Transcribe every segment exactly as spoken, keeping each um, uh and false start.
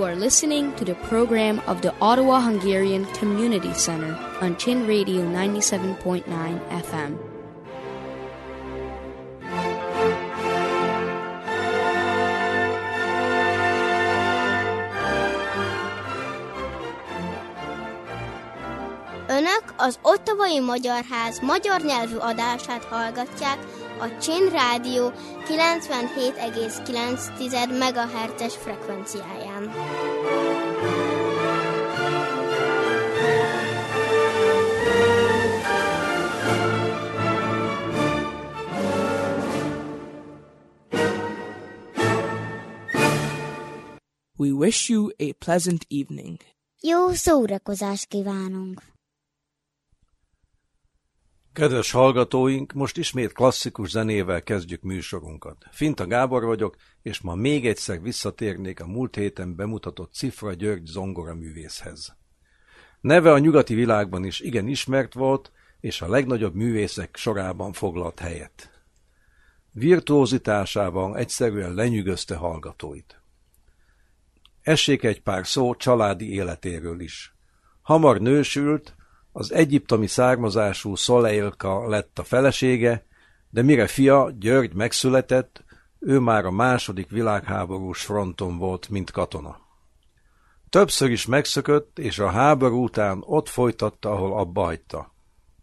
are listening to the program of the Ottawa Hungarian Community Center on Chin Radio ninety-seven point nine F M. Önök az Ottawai Magyar Ház magyar nyelvű adását hallgatják a Chin Rádió kilencvenhét egész kilenc megahertzes frekvenciáján. We wish you a pleasant evening. Jó szórakozást kívánunk! Kedves hallgatóink, most ismét klasszikus zenével kezdjük műsorunkat. Finta Gábor vagyok, és ma még egyszer visszatérnék a múlt héten bemutatott Cifra György zongoraművészhez. Neve a nyugati világban is igen ismert volt, és a legnagyobb művészek sorában foglalt helyet. Virtuózitásával egyszerűen lenyűgözte hallgatóit. Essék egy pár szó családi életéről is. Hamar nősült, az egyiptomi származású Szoleilka lett a felesége, de mire fia, György megszületett, ő már a második világháborús fronton volt, mint katona. Többször is megszökött, és a háború után ott folytatta, ahol abba hagyta.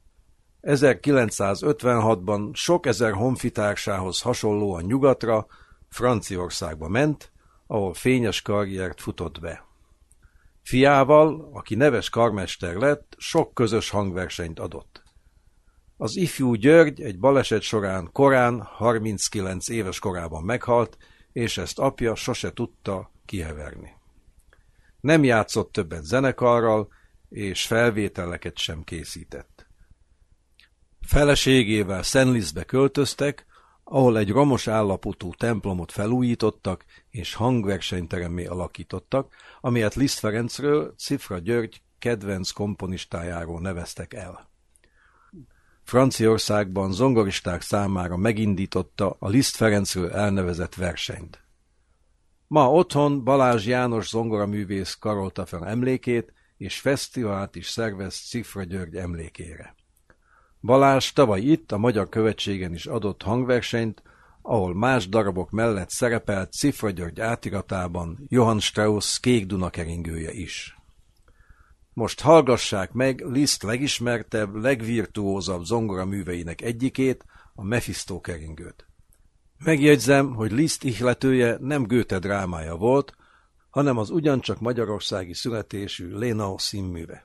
ezerkilencszázötvenhatban sok ezer honfitársához hasonlóan nyugatra, Franciaországba ment, ahol fényes karriert futott be. Fiával, aki neves karmester lett, sok közös hangversenyt adott. Az ifjú György egy baleset során korán, harminckilenc éves korában meghalt, és ezt apja sose tudta kiheverni. Nem játszott többet zenekarral, és felvételeket sem készített. Feleségével Senlisztbe költöztek, ahol egy romos állapotú templomot felújítottak és hangversenyteremmé alakítottak, amelyet Liszt Ferencről, Cifra György kedvenc komponistájáról neveztek el. Franciaországban zongoristák számára megindította a Liszt Ferencről elnevezett versenyt. Ma otthon Balázs János zongoraművész karolta fel emlékét, és fesztivált is szervez Cifra György emlékére. Balázs tavaly itt a Magyar Követségen is adott hangversenyt, ahol más darabok mellett szerepelt Cifra György átiratában Johann Strauss Kék Duna keringője is. Most hallgassák meg Liszt legismertebb, legvirtuózabb zongoraműveinek egyikét, a Mephisto keringőt. Megjegyzem, hogy Liszt ihletője nem Goethe drámája volt, hanem az ugyancsak magyarországi születésű Lenau színműve.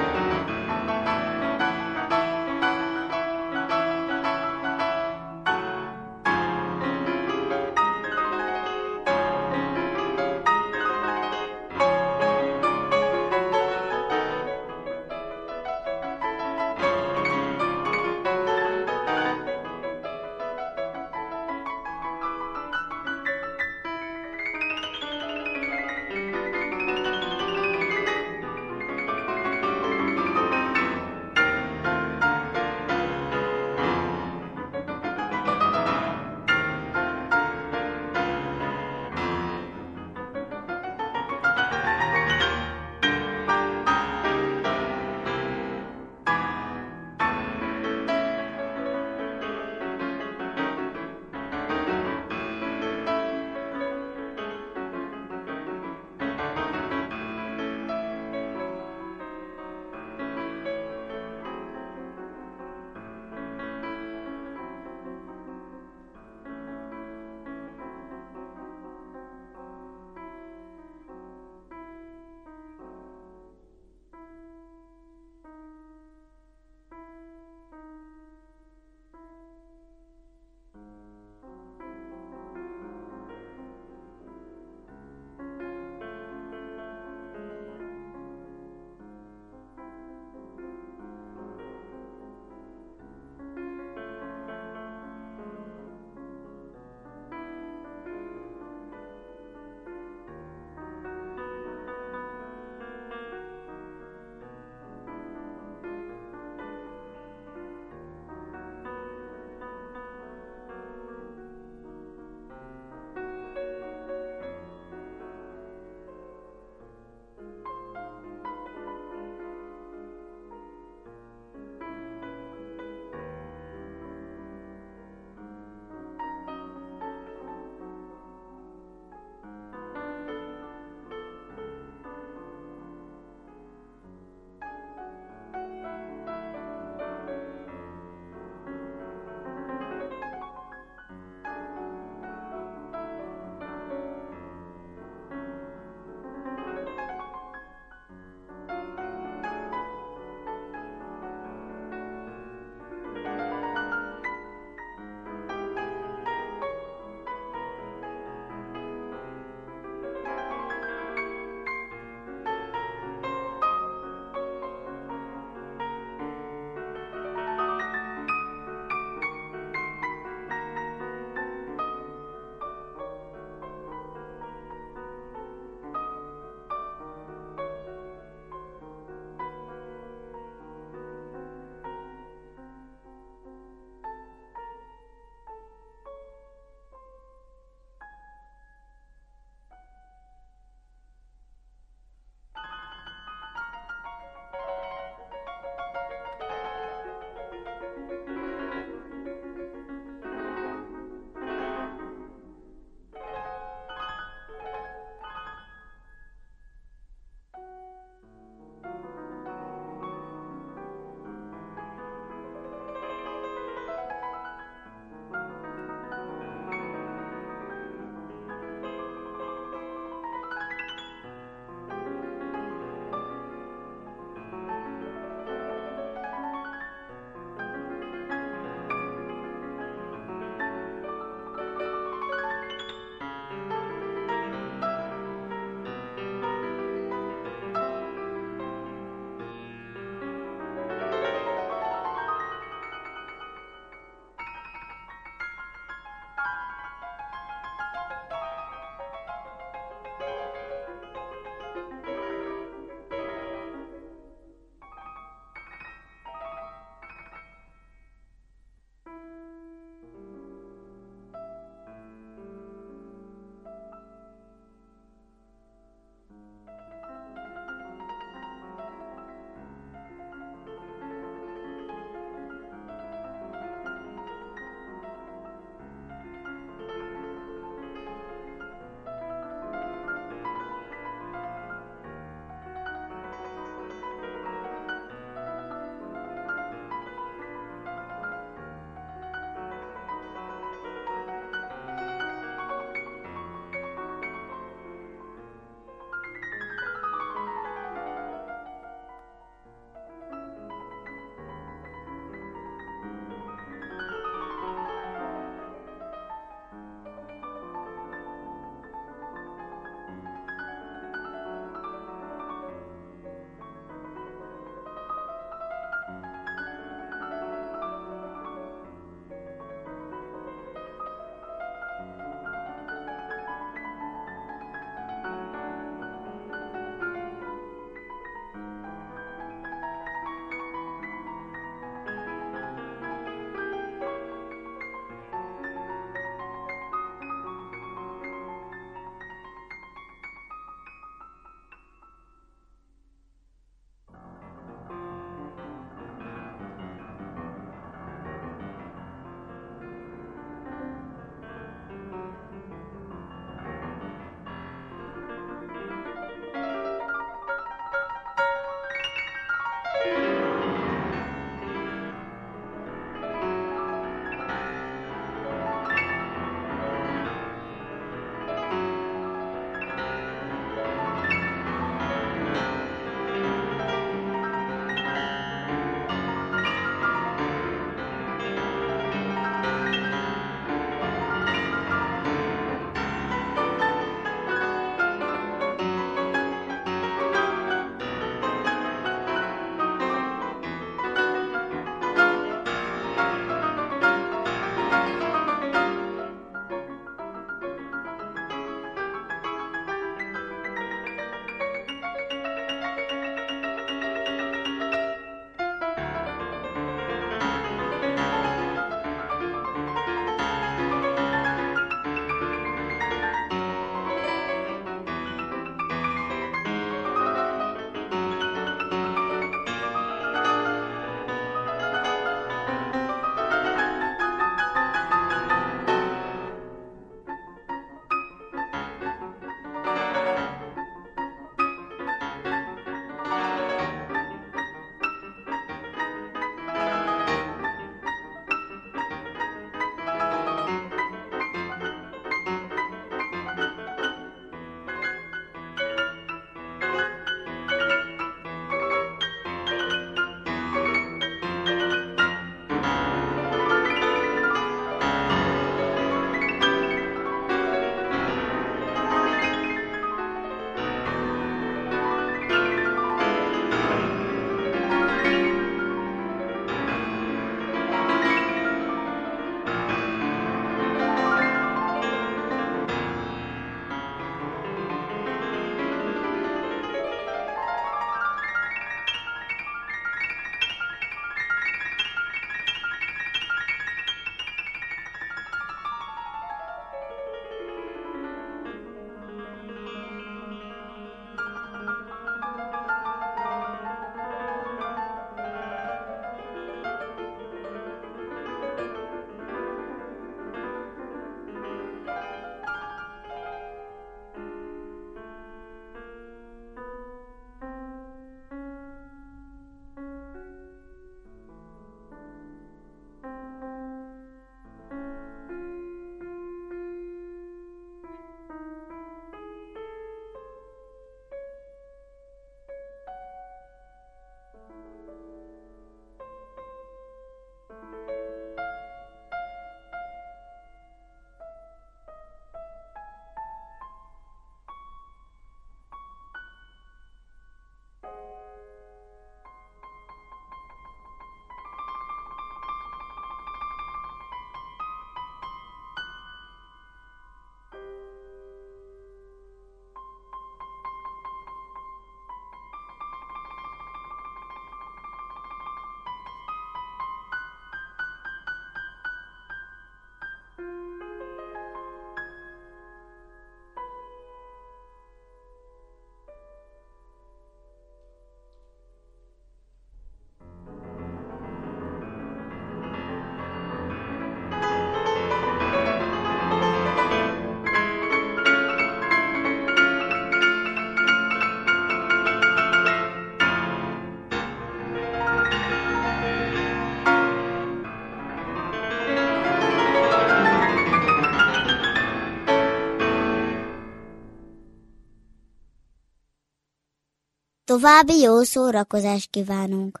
További jó szórakozást kívánunk!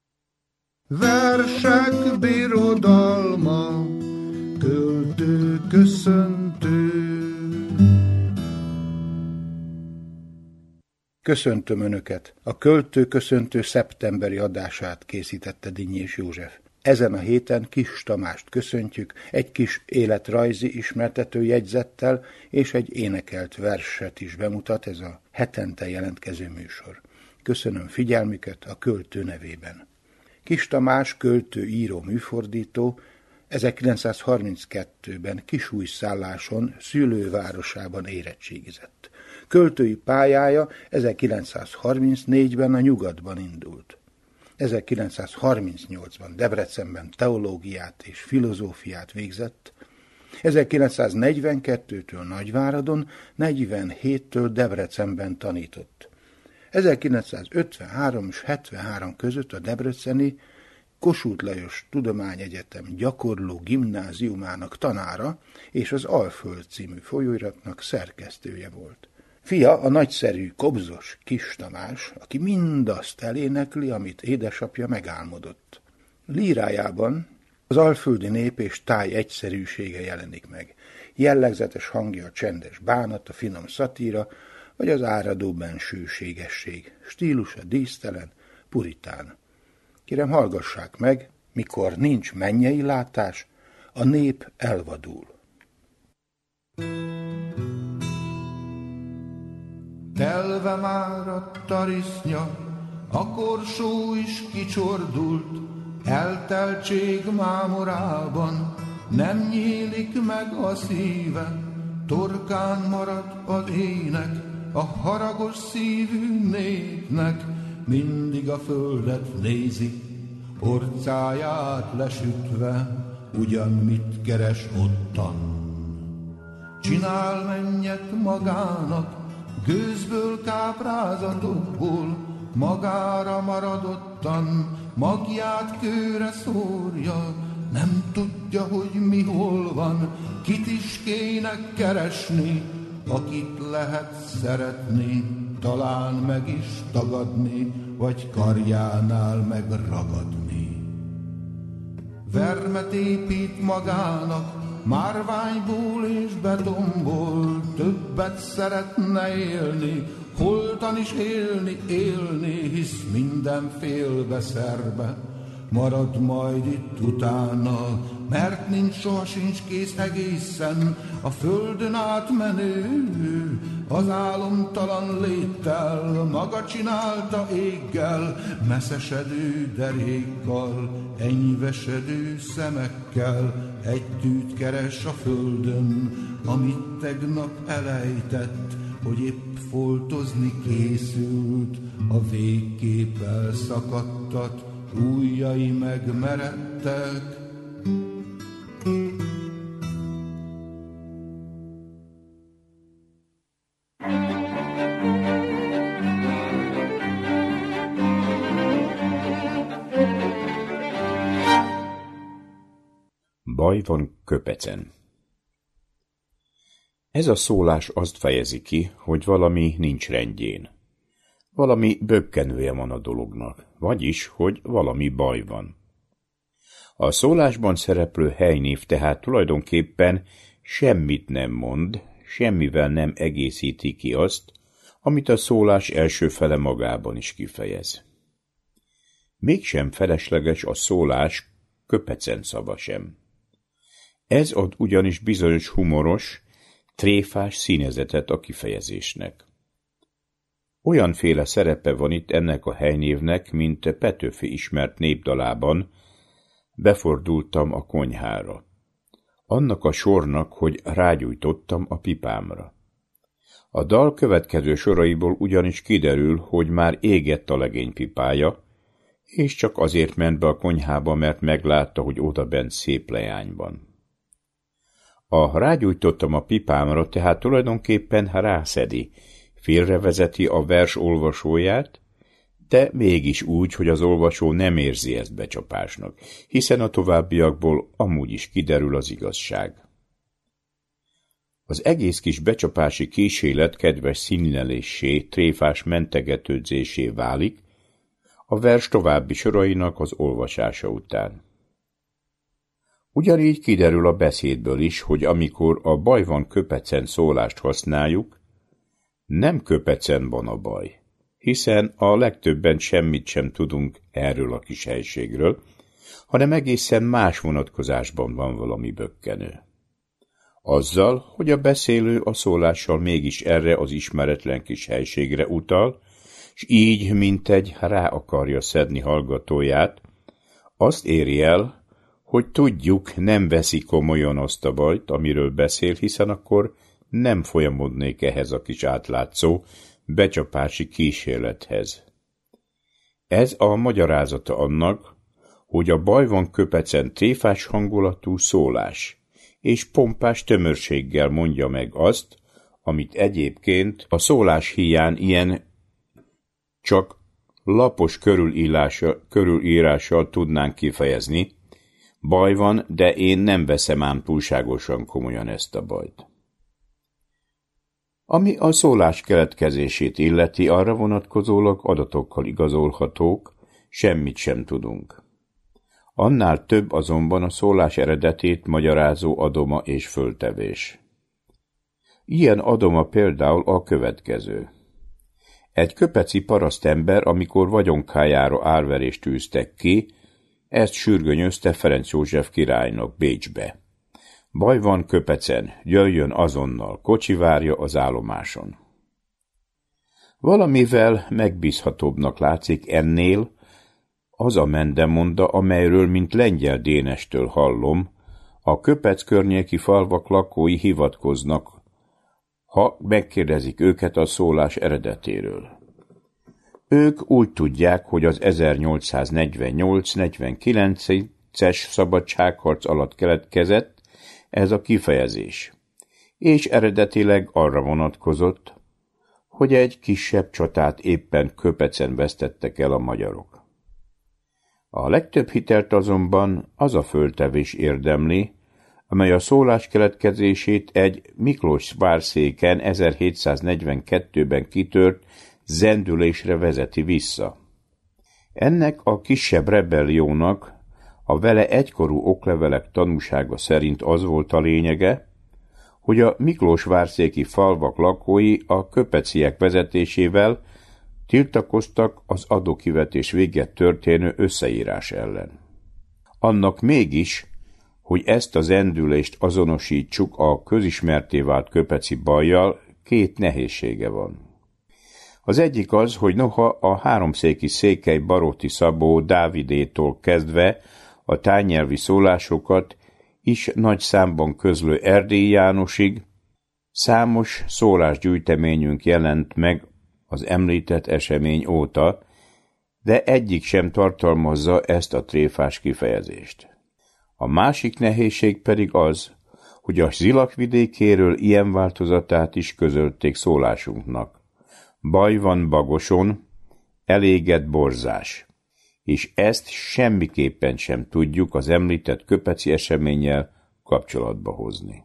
Versek birodalma, költő köszöntő. Köszöntöm Önöket! A Költő köszöntő szeptemberi adását készítette Dinnyés József. Ezen a héten Kis Tamást köszöntjük, egy kis életrajzi ismertető jegyzettel és egy énekelt verset is bemutat ez a hetente jelentkező műsor. Köszönöm figyelmüket a költő nevében. Kis Tamás költő, író, műfordító ezerkilencszázharminckettőben Kisújszálláson, szülővárosában érettségizett. Költői pályája ezerkilencszázharmincnégyben a Nyugatban indult. ezerkilencszázharmincnyolcban Debrecenben teológiát és filozófiát végzett, ezerkilencszáznegyvenkettőtől Nagyváradon, negyvenhéttől Debrecenben tanított. ezerkilencszázötvenhárom és hetvenhárom között a debreceni Kossuth Lajos Tudományegyetem gyakorló gimnáziumának tanára és az Alföld című folyóiratnak szerkesztője volt. Fia a nagyszerű Kobzos Kis Tamás, aki mindazt elénekli, amit édesapja megálmodott. Lírájában az alföldi nép és táj egyszerűsége jelenik meg. Jellegzetes hangja a csendes bánat, a finom szatíra, vagy az áradó bensőségesség. Stílusa dísztelen, puritán. Kérem, hallgassák meg, mikor nincs mennyei látás, a nép elvadul. Telve már a tarisznya, a korsó is kicsordult, elteltség mámorában nem nyílik meg a szíve, torkán marad az ének, a haragos szívű népnek, mindig a földet nézi, orcáját lesütve, ugyan mit keres ottan. Csinál mennyet magának, gőzből, káprázatokból, magára maradottan, magját kőre szórja, nem tudja, hogy mi hol van, kit is kéne keresni, akit lehet szeretni, talán meg is tagadni, vagy karjánál megragadni. Vermet épít magának, márványból és betonból, többet szeretne élni, holtan is élni, élni, hisz minden félbe szerbe, marad majd itt utána, mert nincs, soha sincs kész egészen a földön átmenő, az álomtalan léttel, maga csinálta éggel, messzesedő derékkal, enyvesedő szemekkel, egy tűt keres a földön, amit tegnap elejtett, hogy épp foltozni készült, a végképp elszakadtat, ujjai megmeredtek. Baj van Köpecen. Ez a szólás azt fejezi ki, hogy valami nincs rendjén. Valami bökkenője van a dolognak, vagyis, hogy valami baj van. A szólásban szereplő helynév tehát tulajdonképpen semmit nem mond, semmivel nem egészíti ki azt, amit a szólás első fele magában is kifejez. Mégsem felesleges a szólás Köpecen szava sem. Ez ad ugyanis bizonyos humoros, tréfás színezetet a kifejezésnek. Olyanféle szerepe van itt ennek a helynévnek, mint Petőfi ismert népdalában, befordultam a konyhára. Annak a sornak, hogy rágyújtottam a pipámra. A dal következő soraiból ugyanis kiderül, hogy már égett a legény pipája, és csak azért ment be a konyhába, mert meglátta, hogy odabent szép leány van. A rágyújtottam a pipámra, tehát tulajdonképpen rászedi, félrevezeti a vers olvasóját, de mégis úgy, hogy az olvasó nem érzi ezt becsapásnak, hiszen a továbbiakból amúgy is kiderül az igazság. Az egész kis becsapási kísérlet kedves színleléssé, tréfás mentegetődzésé válik a vers további sorainak az olvasása után. Ugyanígy kiderül a beszédből is, hogy amikor a baj van köpecen szólást használjuk, nem köpecen van a baj, hiszen a legtöbben semmit sem tudunk erről a kis helységről, hanem egészen más vonatkozásban van valami bökkenő. Azzal, hogy a beszélő a szólással mégis erre az ismeretlen kis helységre utal, s így, mintegy rá akarja szedni hallgatóját, azt éri el, hogy tudjuk, nem veszi komolyan azt a bajt, amiről beszél, hiszen akkor nem folyamodnék ehhez a kis átlátszó, becsapási kísérlethez. Ez a magyarázata annak, hogy a baj van köpecen tréfás hangulatú szólás, és pompás tömörséggel mondja meg azt, amit egyébként a szólás híján ilyen csak lapos körülírással, körülírással tudnánk kifejezni. Baj van, de én nem veszem ám túlságosan komolyan ezt a bajt. Ami a szólás keletkezését illeti, arra vonatkozólag adatokkal igazolhatók, semmit sem tudunk. Annál több azonban a szólás eredetét magyarázó adoma és föltevés. Ilyen adoma például a következő. Egy köpeci parasztember, amikor vagyonkájára árverést tűztek ki, ezt sürgönyözte Ferenc József királynak Bécsbe. Baj van köpecen, jöjjön azonnal, kocsi várja az állomáson. Valamivel megbízhatóbbnak látszik ennél az a mendemonda, amelyről, mint Lengyel Dénestől hallom, a Köpec környéki falvak lakói hivatkoznak, ha megkérdezik őket a szólás eredetéről. Ők úgy tudják, hogy az ezernyolcszáznegyvennyolc-negyvenkilences szabadságharc alatt keletkezett ez a kifejezés, és eredetileg arra vonatkozott, hogy egy kisebb csatát éppen Köpecen vesztettek el a magyarok. A legtöbb hitelt azonban az a föltevés érdemli, amely a szólás keletkezését egy Miklós várszéken ezerhétszáznegyvenkettőben kitört zendülésre vezeti vissza. Ennek a kisebb rebelliónak a vele egykorú oklevelek tanúsága szerint az volt a lényege, hogy a miklósvárszéki falvak lakói a köpeciek vezetésével tiltakoztak az adókivetés véget történő összeírás ellen. Annak mégis, hogy ezt az endülést azonosítsuk a közismertté vált köpeci bajjal, két nehézsége van. Az egyik az, hogy noha a háromszéki Székely Baróti Szabó Dávidétól kezdve a tájnyelvi szólásokat is nagy számban közlő Erdélyi Jánosig számos szólásgyűjteményünk jelent meg az említett esemény óta, de egyik sem tartalmazza ezt a tréfás kifejezést. A másik nehézség pedig az, hogy a Zilak vidékéről ilyen változatát is közölték szólásunknak. Baj van Bagoson, elégett borzás, és ezt semmiképpen sem tudjuk az említett köpeci eseménnyel kapcsolatba hozni.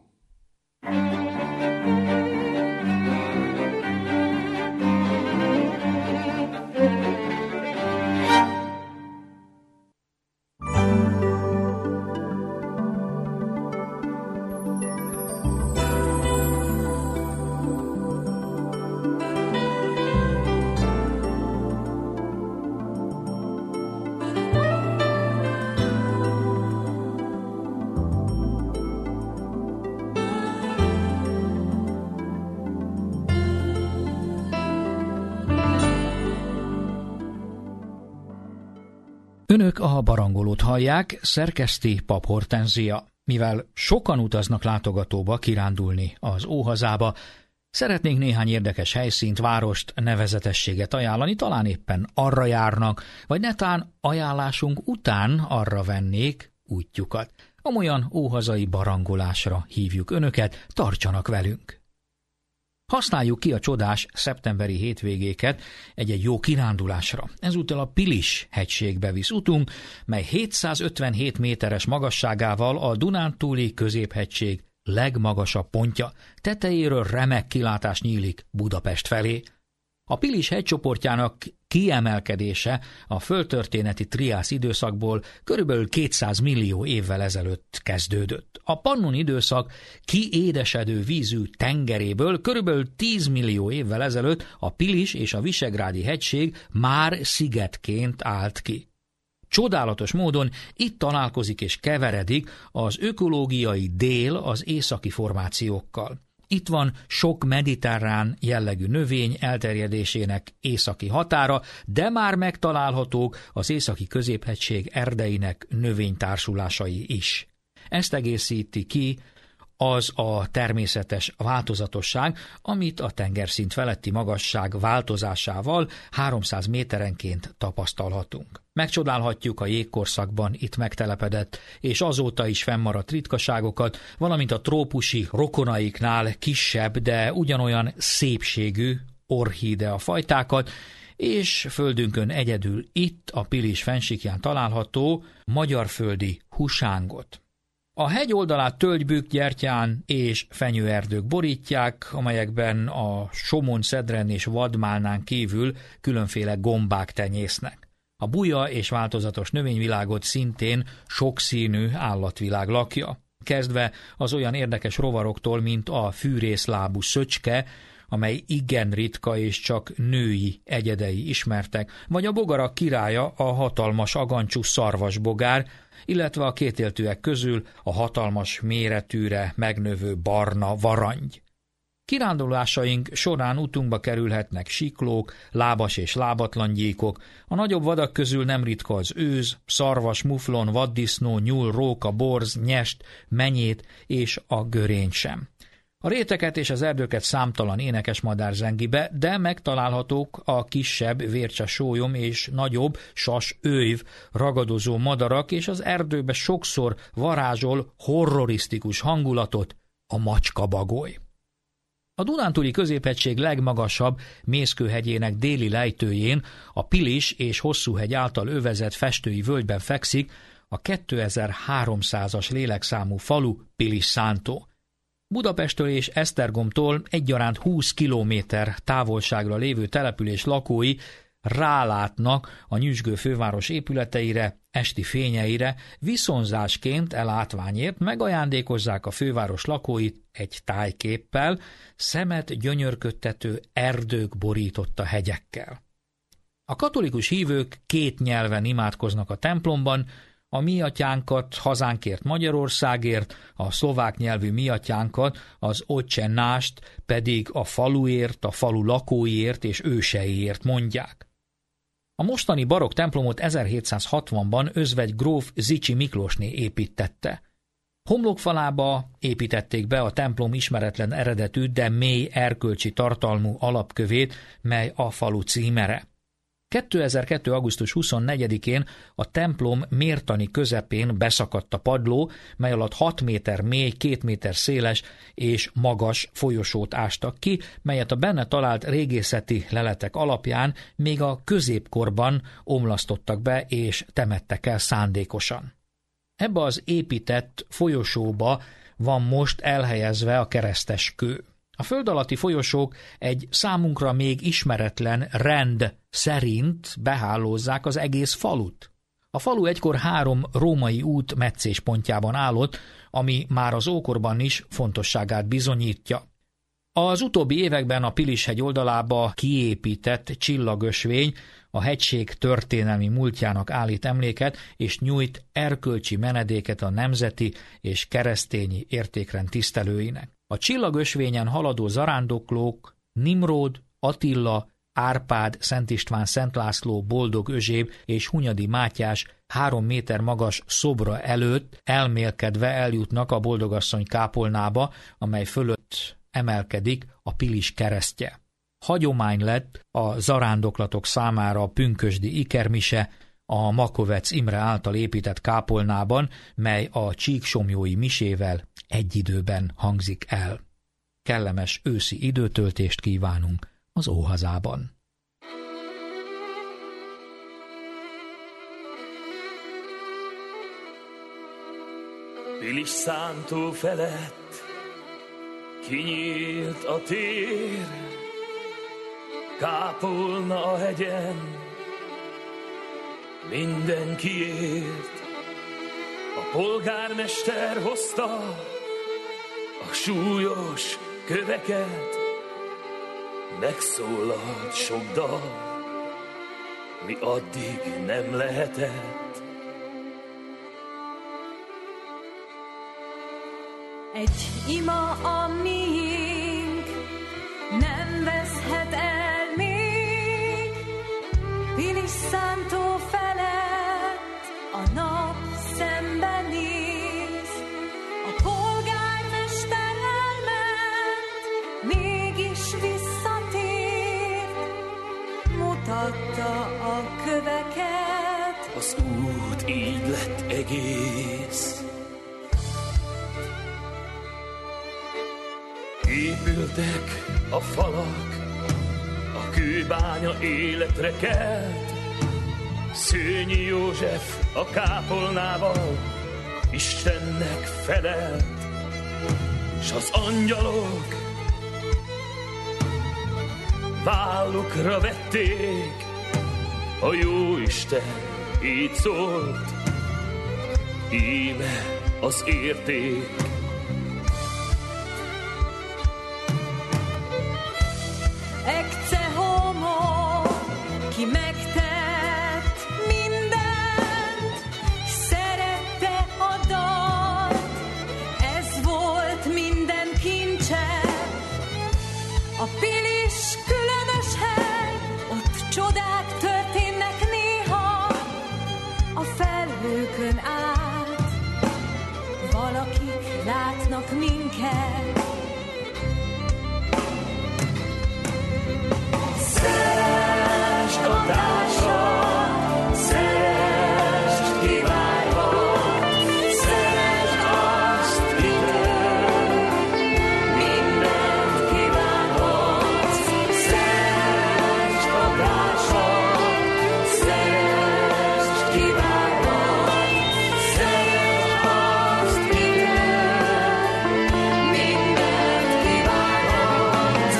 Önök a Barangolót hallják, szerkeszti Pap Hortenzia. Mivel sokan utaznak látogatóba kirándulni az óhazába, szeretnénk néhány érdekes helyszínt, várost, nevezetességet ajánlani, talán éppen arra járnak, vagy netán ajánlásunk után arra vennék útjukat. Amolyan óhazai barangolásra hívjuk önöket, tartsanak velünk! Használjuk ki a csodás szeptemberi hétvégéket egy-egy jó kirándulásra. Ezúttal a Pilis hegységbe visz utunk, mely hétszázötvenhét méteres magasságával a Dunántúli középhegység legmagasabb pontja, tetejéről remek kilátás nyílik Budapest felé. A Pilis hegycsoportjának kiemelkedése a földtörténeti triász időszakból körülbelül kétszáz millió évvel ezelőtt kezdődött. A Pannon időszak kiédesedő vízű tengeréből körülbelül tíz millió évvel ezelőtt a Pilis és a Visegrádi hegység már szigetként állt ki. Csodálatos módon itt találkozik és keveredik az ökológiai dél az északi formációkkal. Itt van sok mediterrán jellegű növény elterjedésének északi határa, de már megtalálhatók az északi középhegység erdeinek növénytársulásai is. Ezt egészíti ki az a természetes változatosság, amit a tengerszint feletti magasság változásával háromszáz méterenként tapasztalhatunk. Megcsodálhatjuk a jégkorszakban itt megtelepedett és azóta is fennmaradt ritkaságokat, valamint a trópusi rokonaiknál kisebb, de ugyanolyan szépségű orchidea fajtákat, és földünkön egyedül itt a Pilis fennsíkján található magyarföldi husángot. A hegy oldalát tölgybük, gyertyán és fenyőerdők borítják, amelyekben a somon, szedren és vadmálnán kívül különféle gombák tenyésznek. A buja és változatos növényvilágot szintén sokszínű állatvilág lakja, kezdve az olyan érdekes rovaroktól, mint a fűrészlábú szöcske, amely igen ritka és csak női egyedei ismertek, vagy a bogarak királya, a hatalmas agancsú szarvasbogár, illetve a kétéltűek közül a hatalmas méretűre megnövő barna varangy. Kirándulásaink során utunkba kerülhetnek siklók, lábas és lábatlan gyíkok, a nagyobb vadak közül nem ritka az őz, szarvas, muflon, vaddisznó, nyúl, róka, borz, nyest, menyét és a görény sem. A réteket és az erdőket számtalan énekes madár zengi be, de megtalálhatók a kisebb vércses sólyom és nagyobb sas őjv ragadozó madarak, és az erdőbe sokszor varázsol horrorisztikus hangulatot a macskabagoly. A Dunántúli középhegység legmagasabb mészkőhegyének déli lejtőjén, a Pilis és Hosszúhegy által övezett festői völgyben fekszik a kétezer-háromszázas lélekszámú falu Pilis-Szántó. Budapesttől és Esztergomtól egyaránt húsz kilométer távolságra lévő település lakói rálátnak a nyüzsgő főváros épületeire, esti fényeire, viszonzásként e látványért megajándékozzák a főváros lakóit egy tájképpel, szemet gyönyörködtető erdők borította hegyekkel. A katolikus hívők két nyelven imádkoznak a templomban, a mi atyánkat hazánkért Magyarországért, a szlovák nyelvű mi atyánkat, az Otse Nást pedig a faluért, a falu lakóiért és őseiért mondják. A mostani barokk templomot ezerhétszázhatvanban özvegy gróf Zichy Miklósné építtette. Homlokfalába építették be a templom ismeretlen eredetű, de mély erkölcsi tartalmú alapkövét, mely a falu címere. kétezer-kettő. augusztus huszonnegyedikén a templom mértani közepén beszakadt a padló, mely alatt hat méter mély, két méter széles és magas folyosót ástak ki, melyet a benne talált régészeti leletek alapján még a középkorban omlasztottak be és temettek el szándékosan. Ebbe az épített folyosóba van most elhelyezve a keresztes kő. A föld alatti folyosók egy számunkra még ismeretlen rend szerint behálózzák az egész falut. A falu egykor három római út meccéspontjában állott, ami már az ókorban is fontosságát bizonyítja. Az utóbbi években a Pilis-hegy oldalába kiépített csillagösvény a hegység történelmi múltjának állít emléket, és nyújt erkölcsi menedéket a nemzeti és keresztényi értékrend tisztelőinek. A csillagösvényen haladó zarándoklók Nimród, Attila, Árpád, Szent István, Szent László, Boldog Özséb és Hunyadi Mátyás három méter magas szobra előtt elmélkedve eljutnak a Boldogasszony kápolnába, amely fölött emelkedik a Pilis keresztje. Hagyomány lett a zarándoklatok számára a pünkösdi ikermise a Makovec Imre által épített kápolnában, mely a csíksomjói misével egy időben hangzik el. Kellemes őszi időtöltést kívánunk az Óhazában. Pilis-Szántó felett Kinyílt a tér, kápolna a hegyen, mindenkiért. A polgármester hozta a súlyos köveket, megszólalt sok dal, mi addig nem lehetett. Egy ima a miénk, nem veszhet el még, Pilisztántó felett a nap szembenéz. A polgármester elment, mégis visszatért, mutatta a köveket. Az út így lett egész. Épültek a falak, a kőbánya életre kelt. Szőnyi József a kápolnával Istennek felelt, s az angyalok vállukra vették. A Jóisten így szólt, íme az érték. Ecce homo, ki megtett mindent, szerette a dalt, ez volt minden kincse. A Pilis különös hely, ott csodák történnek néha, a felhőkön át valakik látnak minket. Szeresd a társad, szeresd kiválva, szeresd azt, kitől mindent kívánhatsz. Szeresd a társad, szeresd kiválva, szeresd azt, kitől mindent kívánhatsz.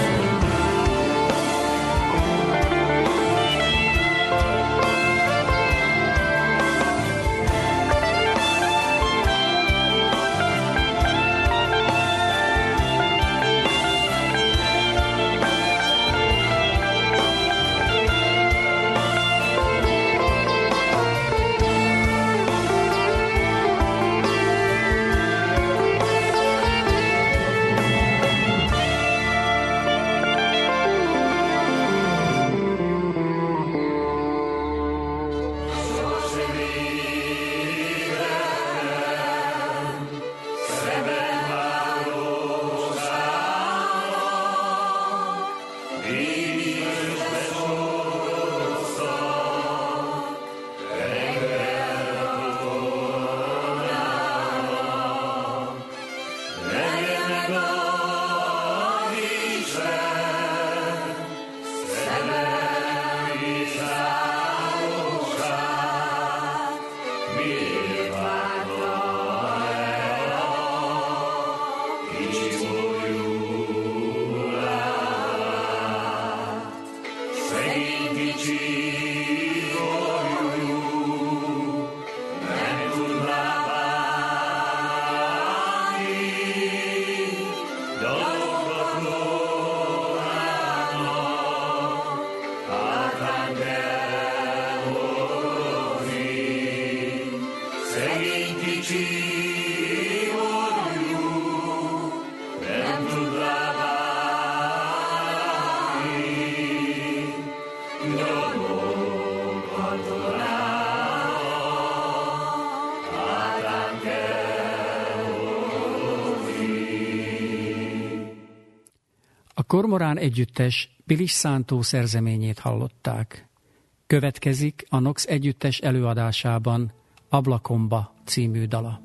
Kormorán együttes Pilisztántó szerzeményét hallották. Következik a Nox együttes előadásában Ablakomba című dala.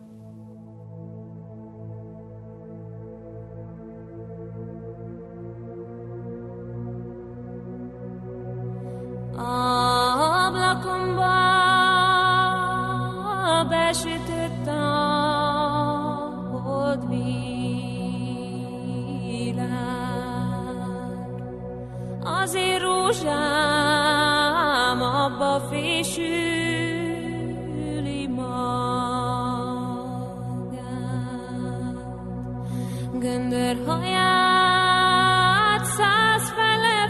Ablakomba besütött a holdvíz, azért rózsám abba fésüli magát. Göndörhaját százfele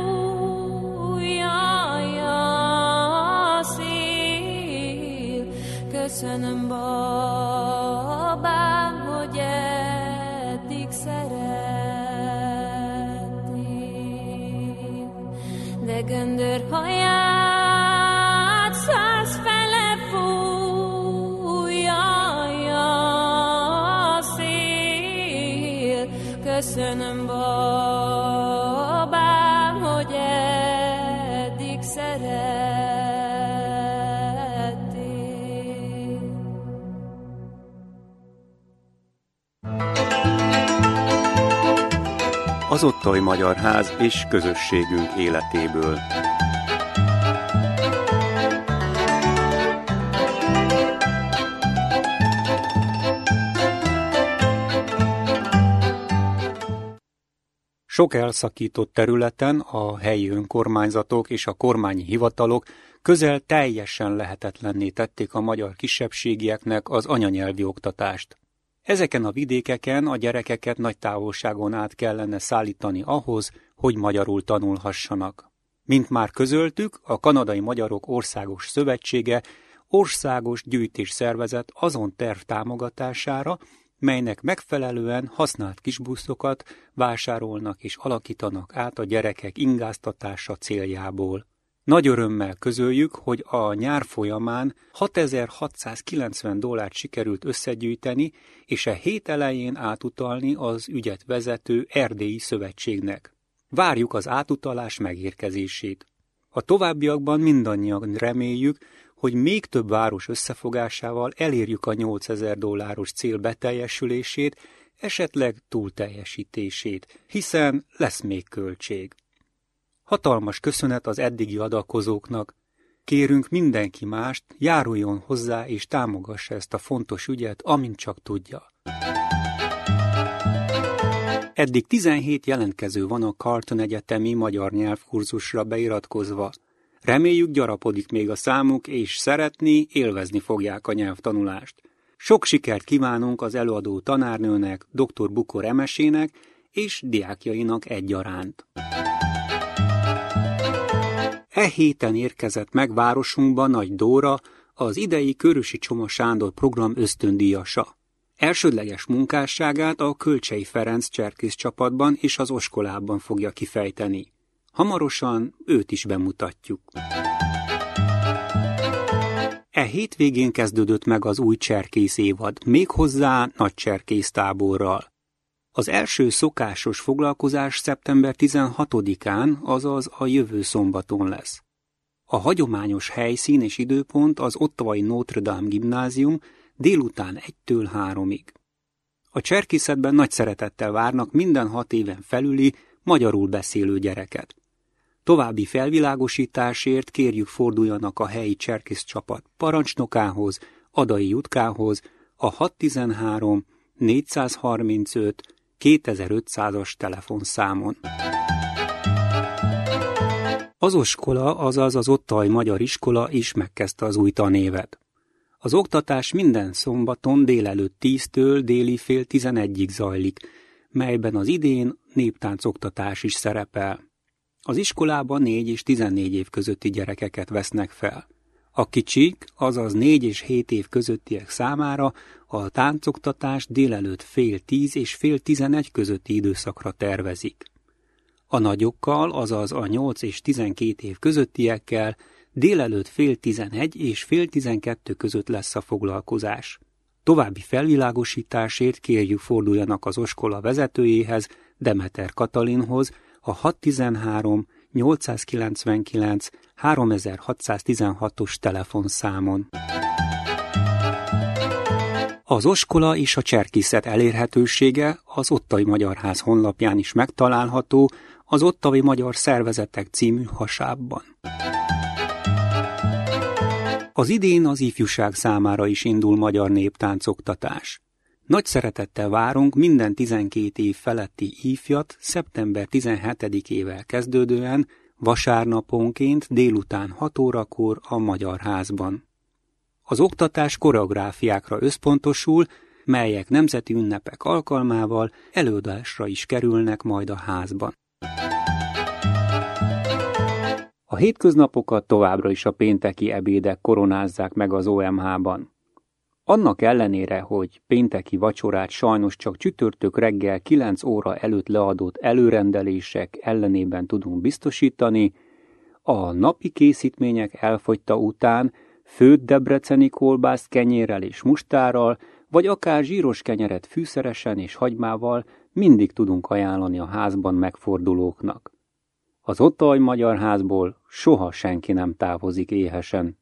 fújja a szél. Köszönöm, babám, hogy eddig szerettél. De göndörhaját százfele fújja a szél. Köszönöm, babám, hogy eddig szerettél. Az Otthai Magyar Ház és közösségünk életéből. Sok elszakított területen a helyi önkormányzatok és a kormányi hivatalok közel teljesen lehetetlenné tették a magyar kisebbségieknek az anyanyelvi oktatást. Ezeken a vidékeken a gyerekeket nagy távolságon át kellene szállítani ahhoz, hogy magyarul tanulhassanak. Mint már közöltük, a Kanadai Magyarok Országos Szövetsége országos gyűjtés szervezett azon terv támogatására, melynek megfelelően használt kisbuszokat vásárolnak és alakítanak át a gyerekek ingáztatása céljából. Nagy örömmel közöljük, hogy a nyár folyamán hatezer-hatszázkilencven dollárt sikerült összegyűjteni, és a hét elején átutalni az ügyet vezető erdélyi szövetségnek. Várjuk az átutalás megérkezését. A továbbiakban mindannyian reméljük, hogy még több város összefogásával elérjük a nyolcezer dolláros cél beteljesülését, esetleg túlteljesítését, hiszen lesz még költség. Hatalmas köszönet az eddigi adakozóknak. Kérünk mindenki mást, járuljon hozzá és támogassa ezt a fontos ügyet, amint csak tudja. Eddig tizenhét jelentkező van a Carleton Egyetemi magyar nyelvkurzusra beiratkozva. Reméljük, gyarapodik még a számuk, és szeretni, élvezni fogják a nyelvtanulást. Sok sikert kívánunk az előadó tanárnőnek, dr. Bukor Emesének és diákjainak egyaránt. E héten érkezett meg városunkba Nagy Dóra, az idei Körösi Csoma Sándor program ösztöndíjasa. Elsődleges munkásságát a Kölcsey Ferenc cserkész csapatban és az oskolában fogja kifejteni. Hamarosan őt is bemutatjuk. E hétvégén kezdődött meg az új cserkész évad, méghozzá nagy cserkész táborral. Az első szokásos foglalkozás szeptember tizenhatodikán, azaz a jövő szombaton lesz. A hagyományos helyszín és időpont az ottawai Notre Dame gimnázium délután egytől háromig. A cserkészetben nagy szeretettel várnak minden hat éven felüli magyarul beszélő gyereket. További felvilágosításért kérjük forduljanak a helyi cserkész csapat parancsnokához, Adai Jutkához, a hatszáztizenhárom négyszázharmincöt kétezer-ötszázas telefonszámon. Az oskola, azaz az Otthai Magyar Iskola is megkezdte az új tanévet. Az oktatás minden szombaton délelőtt tíztől déli fél tizenegyig zajlik, melyben az idén néptáncoktatás is szerepel. Az iskolában négy és tizennégy év közötti gyerekeket vesznek fel. A kicsik, azaz négy és hét év közöttiek számára a táncoktatást délelőtt fél tíz és fél tizenegy közötti időszakra tervezik. A nagyokkal, azaz a nyolc és tizenkét év közöttiekkel délelőtt fél tizenegy és fél tizenkettő között lesz a foglalkozás. További felvilágosításért kérjük forduljanak az oskola vezetőjéhez, Demeter Katalinhoz, a hatszáztizenhárom nyolcszázkilencvenkilenc háromezer-hatszáztizenhatos telefonszámon. Az oskola és a cserkészet elérhetősége az Otthai Magyar Ház honlapján is megtalálható, az Ottawai Magyar Szervezetek című hasábban. Az idén az ifjúság számára is indul magyar néptáncoktatás. Nagy szeretettel várunk minden tizenkét év feletti ifjat szeptember tizenhetedikével kezdődően vasárnaponként délután hat órakor a Magyar Házban. Az oktatás koreográfiákra összpontosul, melyek nemzeti ünnepek alkalmával előadásra is kerülnek majd a házban. A hétköznapokat továbbra is a pénteki ebédek koronázzák meg az o em há-ban. Annak ellenére, hogy pénteki vacsorát sajnos csak csütörtök reggel kilenc óra előtt leadott előrendelések ellenében tudunk biztosítani, a napi készítmények elfogyta után főtt debreceni kolbászt kenyérrel és mustárral, vagy akár zsíros kenyeret fűszeresen és hagymával mindig tudunk ajánlani a házban megfordulóknak. Az Otthai Magyar Házból soha senki nem távozik éhesen.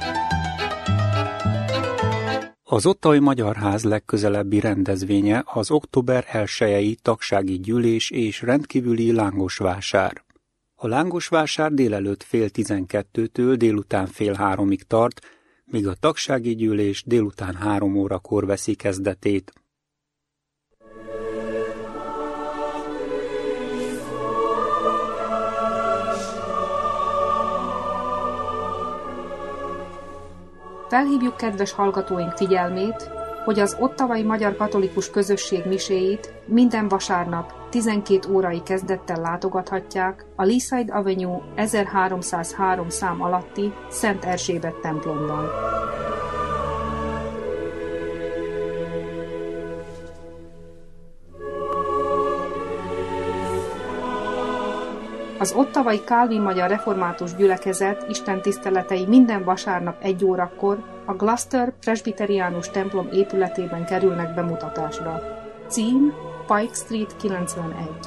Az Otthai Magyar Ház legközelebbi rendezvénye az október elsejei tagsági gyűlés és rendkívüli lángosvásár. A lángosvásár délelőtt fél tizenkettőtől délután fél háromig tart, míg a tagsági gyűlés délután három órakor veszi kezdetét. Felhívjuk kedves hallgatóink figyelmét, hogy az Ottawai Magyar Katolikus Közösség miséit minden vasárnap tizenkét órai kezdettel látogathatják a Leaside Avenue ezerháromszázhárom szám alatti Szent Erzsébet templomban. Az ottawai Kálvin Magyar Református Gyülekezet istentiszteletei minden vasárnap egy órakor a Gloucester Presbiteriánus templom épületében kerülnek bemutatásra. Cím Pike Street kilencvenegy.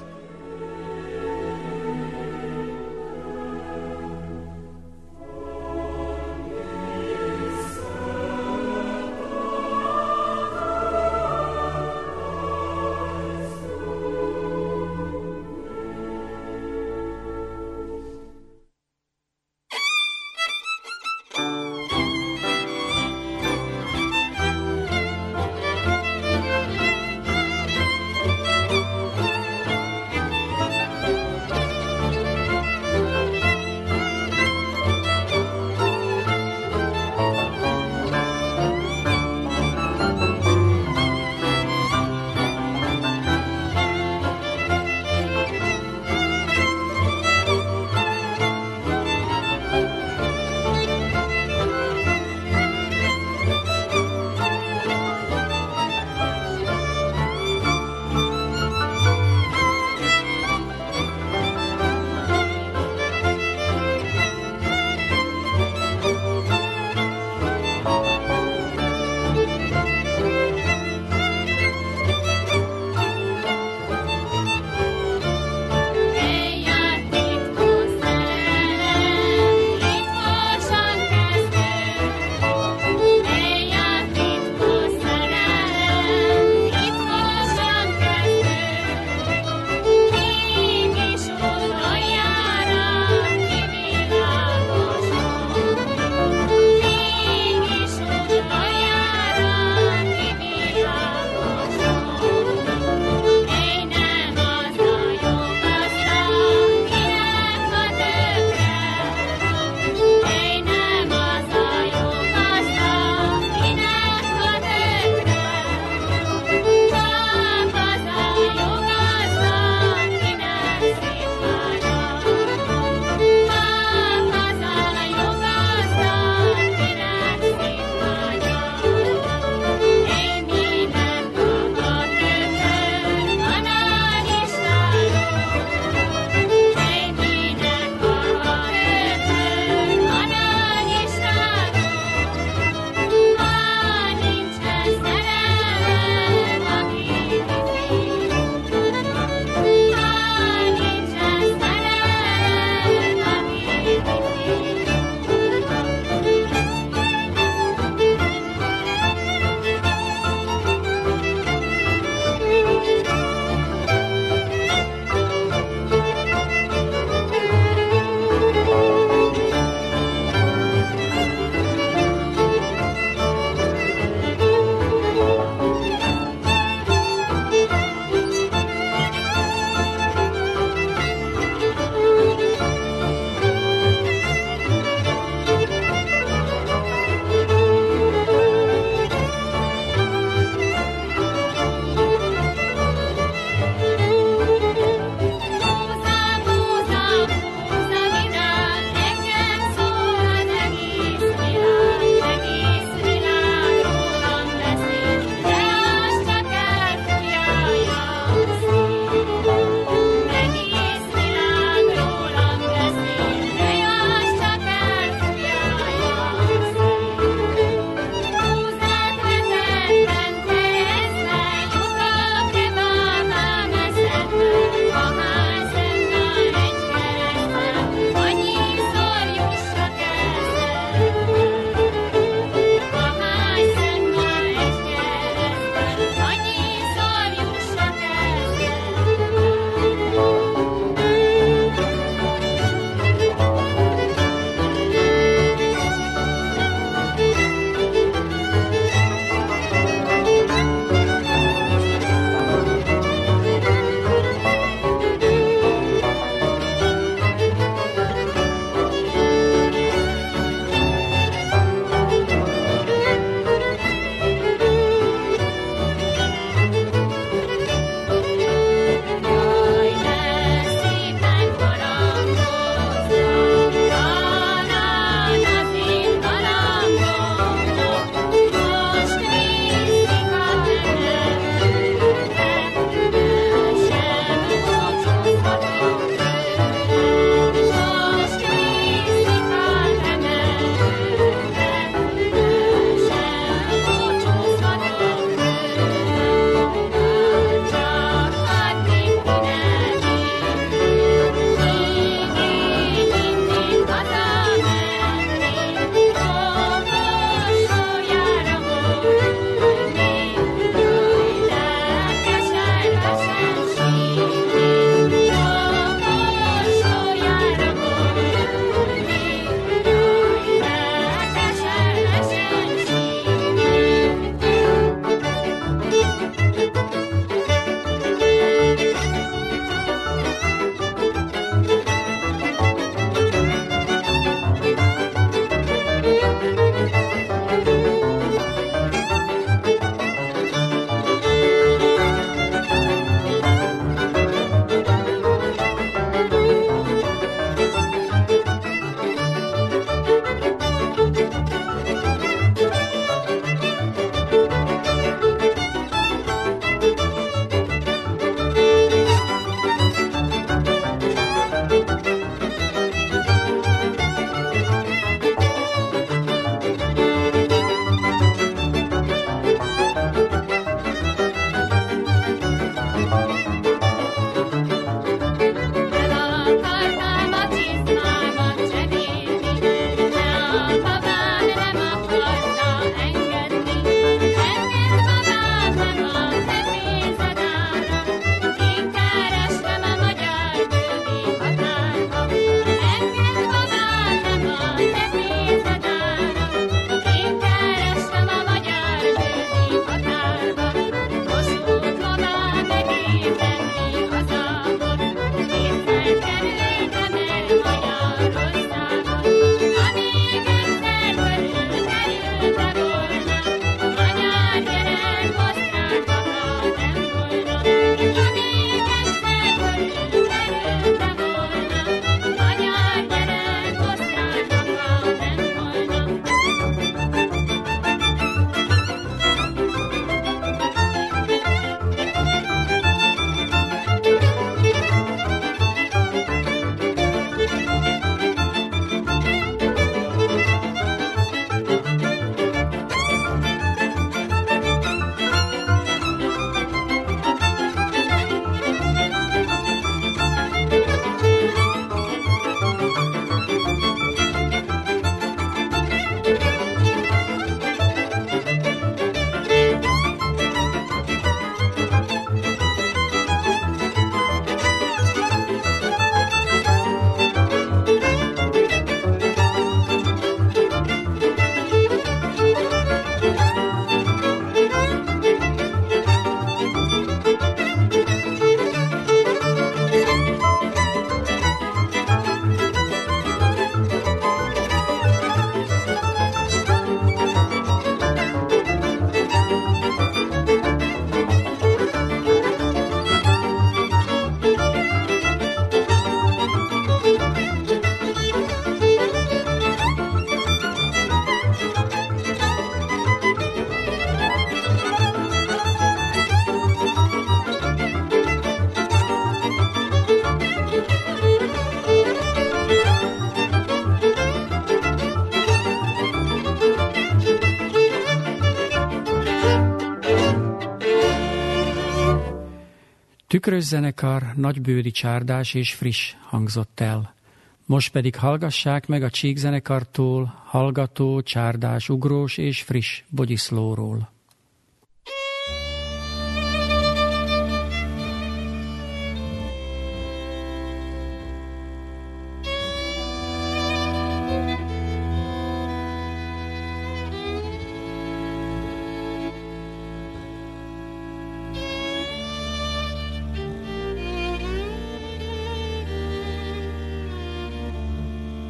Tükrös zenekar, nagybőri csárdás és friss hangzott el. Most pedig hallgassák meg a Csíkzenekartól hallgató, csárdás, ugrós és friss bogyiszlóról.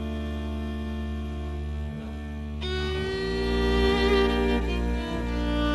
Thank you.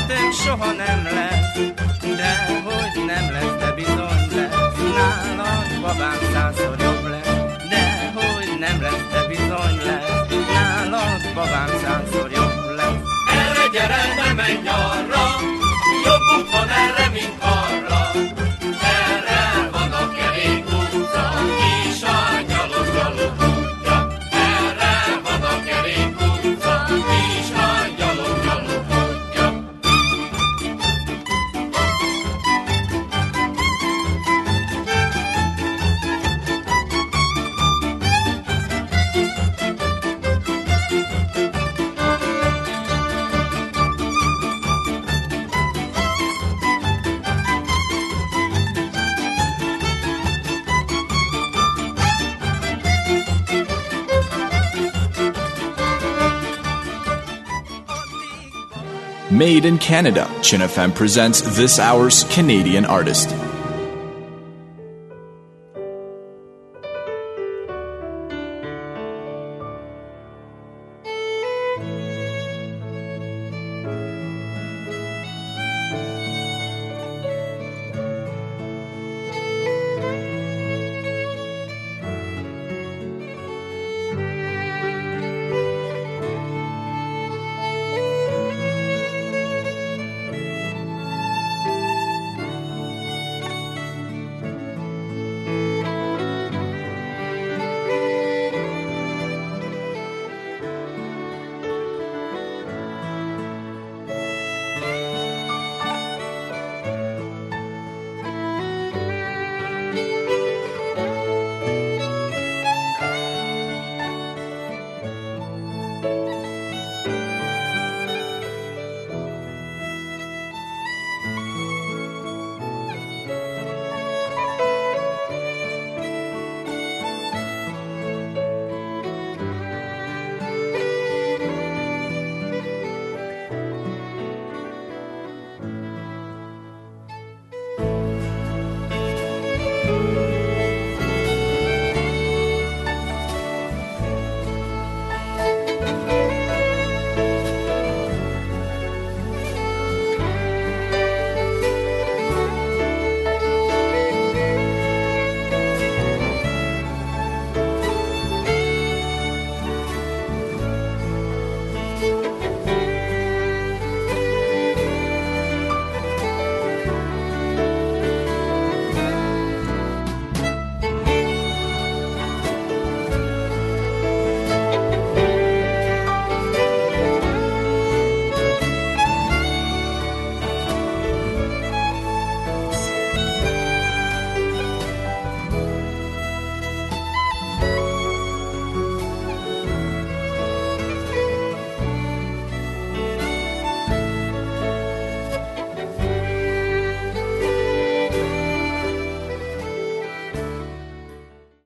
szeretőm soha nem lesz, de hogy nem lesz, de bizony lesz. Nálad babám százszor jobb lesz, de hogy nem lesz, de bizony lesz. Nálad babám százszor jobb lesz. Erre gyere, ne menj arra, jobbunk van erre, mint arra. Erre van a kerék utca, kis angyalok gyalog útja. Erre van a kerék utca, kis angyalok gyalog útja. Made in Canada, Chin F M presents this hour's Canadian artist.